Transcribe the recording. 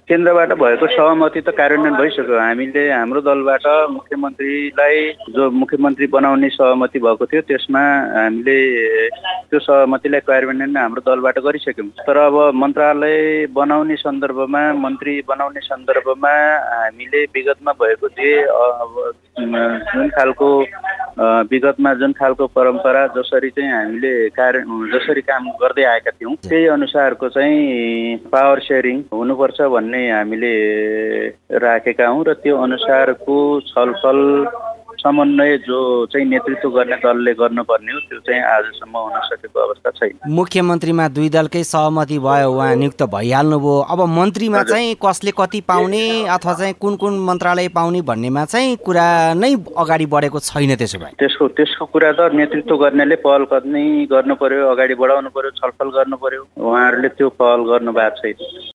केन्द्रबाट भएको सहमति त कार्यान्वयन भइसक्यो। हामीले हाम्रो दलबाट मुख्यमन्त्री बनाउने सहमति भएको थियो, त्यसमा हामीले त्यो सहमतिलाई कार्यान्वयन हाम्रो दलबाट गरिसक्यौँ। तर अब मन्त्रालय बनाउने सन्दर्भमा, मन्त्री बनाउने सन्दर्भमा हामीले विगतमा भएको जुन खालको परम्परा जसरी चाहिँ हामीले जसरी काम गर्दै आएका थियौँ, त्यही अनुसारको चाहिँ पावर सेयरिङ हुनुपर्छ भन्ने हामीले राखेका हौँ र त्यो अनुसारको छलफल समन्वय जो चाहिँ नेतृत्व गर्ने दलले गर्नुपर्ने हो, त्यो चाहिँ आजसम्म हुन सकेको अवस्था छैन। मुख्यमन्त्रीमा दुई दलकै सहमति भयो, उहाँ नियुक्त भइहाल्नुभयो। अब मन्त्रीमा चाहिँ कसले कति पाउने अथवा चाहिँ कुन कुन मन्त्रालय पाउने भन्नेमा चाहिँ कुरा नै अगाडि बढेको छैन। त्यसो भए त्यसको कुरा त नेतृत्व गर्नेले पहल कदमी गर्नु पर्यो, अगाडि बढाउनु पर्यो, छलफल गर्नु पर्यो। उहाँहरूले त्यो पहल गर्नु भएको छैन।